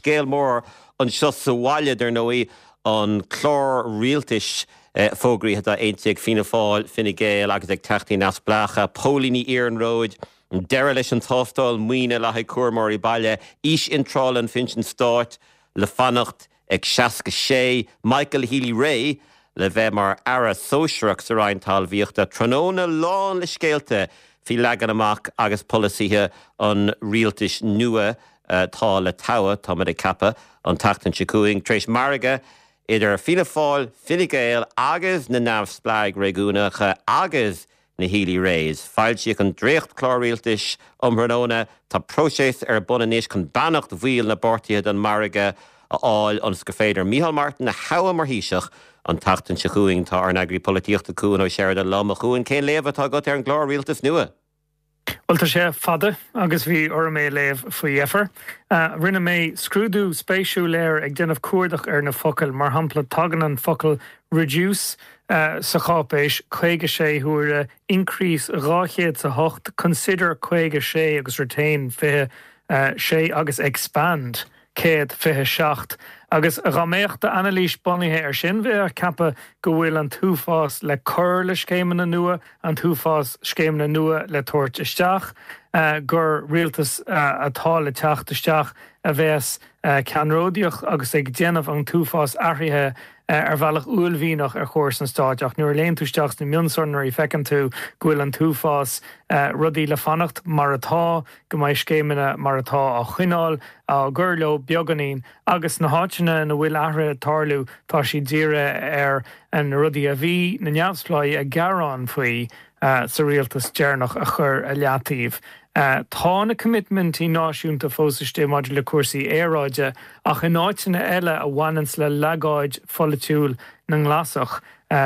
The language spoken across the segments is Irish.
scéal mór an seo sa bhaile ar nóí an chlár rialtais fógraí a eintig Fianna Fáil, Fine Gael agus ag teachtaí nas blacha, Pólíní Éireann Road, deire leis an táftáil muoine le cuairmóirí baile, ís intrálan Finch an Stát, le fannacht ag seaca sé, Michael Healy-Rae, le bheith mar ara sóisireach sa reintal bhíochta, tróna lán le scéalte fi legan amach agus polisíthe an rialtais nua tá le taua, tá mar cappa an tachtan sicuing, tréis marga idir Fianna Fáil, Fine Gael agus na Naamh Spleag Réigúnacha agus na Healy-Raes. Fáilte an dréocht chlár rialtais Tróna, tá próséis bunaníos chun bannacht bhuiil na bortíad an marga a áil an go féidir Micheál Martin na hawa mar híiseach an tachtan sicuing tá ar agri políochta cúin ó séir an lama chuin cén léamh atá go ar an chlár rialtais nua. Well, tá sé fada agus bhí or mé léamh faoi dhéifar. Rinne mé scrúdú spéisiú léir ag déanamh cuardach ar na focail mar hampla tagan an focail reduce sa chápéis 56 huaire increase 2.8 consider 56 agus retain 5 sé agus expand 5.7 agus raméachta analís bonithe ar sin bheith cappa go bhfuil an túfás le cur le scéimena nua an túfás scéimena nua le tuairt isteach gur rialtas atá le teacht isteach a bheits ceanróidíoch agus ag déanamh an túfás airthaithe ar bhealach uailmhíach ar chóir san stáideach. Nuair léon túisteach na mionsarnaí fecinn tú gohfuil an túfás rudaí le fannacht mar atá go mbeidh scéimena mar atá á chuineáil á gurló beaganín agus na háiteanna na bhfuil aithre tarlú tá sí díire ar an rudaí a bhí na neamhspleáid a garán faoi sa rialtas dearnach a chur a leatíomh. Tá na commitment í náisiúnta fósaiste maidir le cuasaí éráide ach in áiteanna eile a bhainans le leagáid folitiúil na nglasach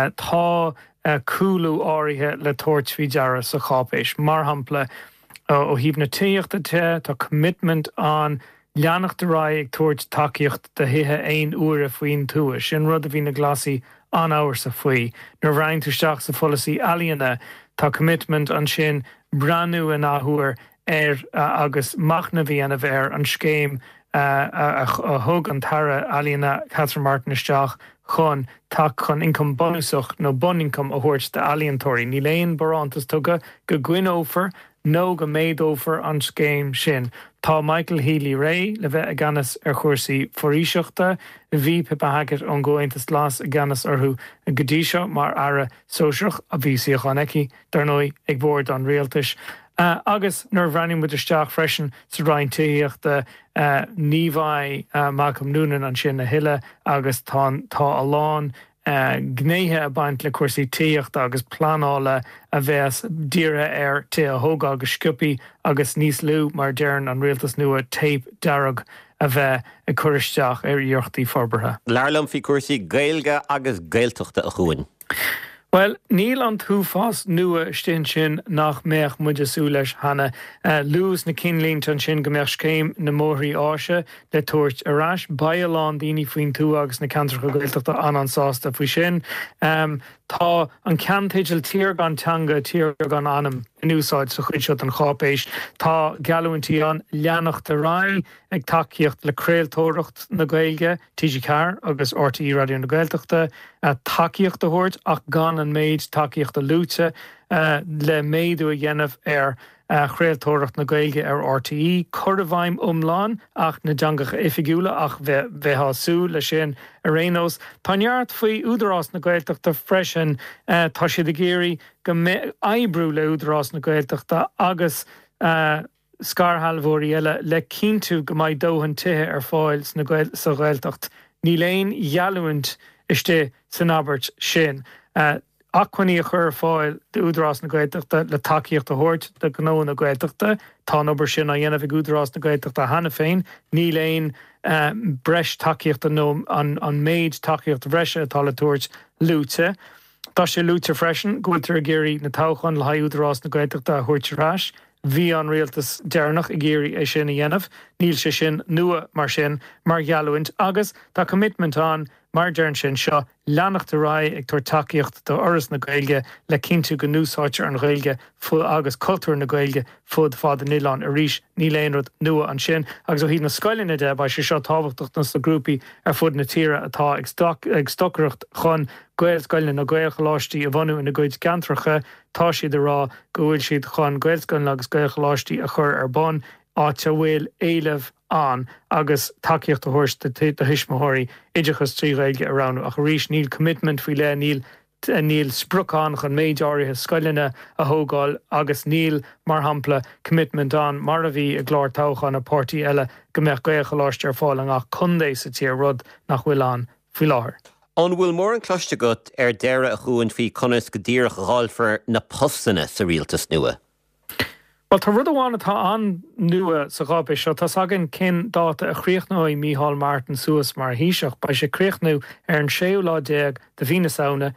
tá cúlú áirithe le tuairt fhí deara sa chápéis. Mar hampla ó híomh na tíochta tá commitment an leannach de rá ag tuairt takeíocht de hithe 1 uair faoin túa. Sin rud a bhí na glasaí an áhar sa faoi. Nuair bhrainn túisteach sa folasaí ealaíonna tá commitment an sin brandú in áhuair agus machna bhí ana bhéir an scéim a thug an tara ealaíonna Catherine Martin isteach chun tá chun income bonusach nó bunincome a thuirt de ealaíontóirí. Ní léon barántas tugad go gcuinófar nó go méadófar an scéim sin. Tá Michael Healy-Rae le bheith a ganas ar chuirsaí foríseachta, bhí Pippa Haggart an ggóintas las a ganas orthú a godíseo mar ara sóisiach a bhí síochan eici darnói ag bord an rialtais. Agus nuair bhreanim muid isteach freisin sa rainn tííochta níomhaid Malcolm Noonan an sin na hiile agus tá a lán gnéithe a baint le cuasaí tíocht agus planála a bheits díire ar tí a thóga agus sciupaí agus níos lú mar dearn an rialtas nua tape darag a bheith a chuiristeach ar iorchtaí forbartha. Learlam fi cuasaí gailge agus gailteachta a chuin. Well, níl an túfás nua stin sin nach méach muide sú leis hana lús na cinlínt an sin go méach scéim na móthaí áise le tuairt arás bailán daoine faoin tú agus na cantarcha gailteachta an sásta faoi sin. Tá an ceantéidil tír gan teanga tír gan anam in úsáid sa chuid seot an chápéis. Tá gealúintí an leannach de rá ag takeíocht le créaltóireacht na Gaeilge, TG Carr agus RTE Radio na Gaeltachta, takeíocht a thuirt ach gan an méid takeíocht a lúte le méadú a dhéanamh ar chréaltóireacht na Gaeilge ar RTE, Cordahaim umláin ach na deangacha ifigiúla ach bheith sú le sin a rénos. Tá neart faoi údarrás na Gaeltachta freisin tá siad a géirí go aibrú le údarrás na Gaeltachta agus scarthalmhóirí eile le cíntu go mbeidh dóthain tithe ar fáil sa Gaeltacht. Ní léon gealúint iste san Albert sin. Achhaní a chur fáil de údarrás na Gaeltachta le takeíocht a thuirt de gnó na Gaeltachta, tá obair sin a dhéanamh údarrás na Gaeltachta hana féin, ní léon breis takeíocht an méid takeíocht bhreise atá le tuairt lúte. Tá sé lúte freisin, gúiltar a géirí na táchan le haid údarrás na Gaeltachta a thuirt rás, bhí an rialtas dearnach a géirí é sin a dhéanamh, níl sé sin nua mar sin mar gealúint agus tá commitment an mar dearn sin seo leannacht rá ag tuair takeíocht do oras na Gaeilge le cinnte go núsáte an Gaeilge fu agus cultúr na Gaeilge fud fád Nílan a ríis ní léonrad nua an sin agus ó hí na scoiline de ba sé seo tábhachtach nas na grúpi fud na tíre atá ag stocacht chun Gaelscoiline na Gaelchaláistí a bhanú ina gcuid gantracha tá siad rá go bhfuil siad chun Gaelscoiline agus Gaelchaláistí a chur ar bon áte bhfuil éileh an agus takeíocht a thuirs de hisismothirí idechas trí Gaeilge aránú ach ríis níl commitment fao le níl sprucán chun méid áirithe scoiline a thógáil agus níl mar hampla commitment an mar a bhí a glár táchan na pártaí eile go mbeadh Gaelchaláiste ar fáil ach chundé sa tí rud nach bhfuil an faoi láthair. An bhfuil mór an cloiste gut ar deire a chuain fao conas go dtíreach a gáilfar na postanna sa rialtas nua. Well, tá rud amháin atá an nua sa gábe seo tá agan cin dáta a chríochnú i Mícheál Martin suas mar híiseach ba sé críochnú ar an 16 de bhína saona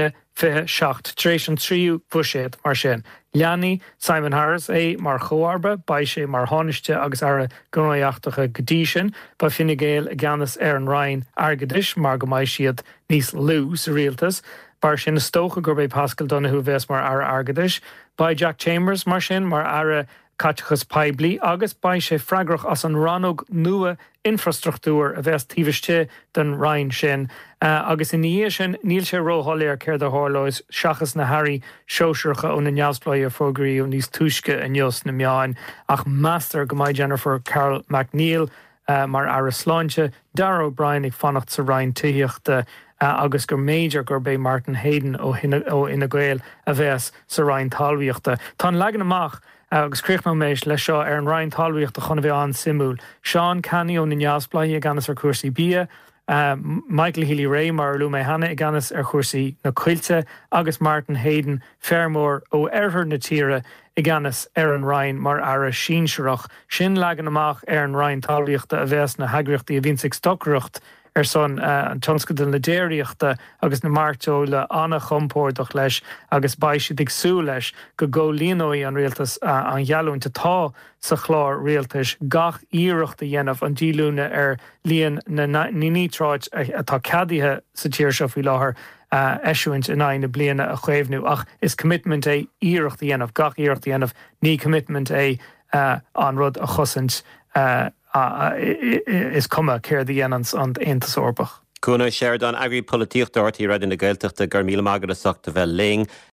27 tréis an tríú bhuiséad mar sin. Leanaí Simon Harris é mar choarba ba sé mar tháineiste agus ar gnáíochtacha godí sin ba Fine Gael a gceannas ar an Ryan airgeadis mar go mbeidh siad níos lú sa rialtas. Bar sin na stócha gur bé Pascal Donoghue bheas mar ara airgeadis. By Jack Chambers mar sin mar ara catchachas peibli agus by sé freigrach as an rannog nua infrastruchtúr a bheits tíbhaiste den Ryan sin. Agus in níhe sin níl sé róthair céir de hálóis seachas na Harry seoisiircha ó na neamsplaí a fógraí ó níos túisce a neos na meáin ach master go mbeidh Jennifer Carol McNeil mar ara sláinte Darragh O'Brien ag fannacht sa Ryan tííochta agus gur méidir gur bé Martin Hayden ó Ina Gael a bheits sa Ryan talmhaíochta. Tá legan amach agus críoch mééis le seo ar an Ryan talmhaíochta chuna bheith an simúl. Seán Canny ó na neamsplaí a ganas ar cuasaí bia, Michael Healy Ray mar Lú mé Hanna a ganas ar chuasaí na cuilte agus Martin Hayden Fairmore ó airthir na tíre i ganas ar an Ryan mar ara sínseireach. Sin legan amach ar an Ryan talmhaíochta a bheits na hagraíochtaí a bhín sig stocaíocht ar son an tionscadal na déireachta agus na martóla anna chompórdach leis agus baisiad ag sú leis go líonóí an rialtas an ghealúnta tá sa chlár rialtas gach íireachta dhéanamh an dílúna ar líon na nítráid atá cadaithe sa tíir seo faoi láthair eisiúint in na bliana a chuimhnú ach is commitment é íireachta dhéanamh gach íireachta dhéanamh ní commitment é an rud a chosint is cuma céir dhéanans an Aontas Orbach. Cúna séir don agri políocht ortaí raid in na Gaeltachta gur míle mágad a soachta bheith ling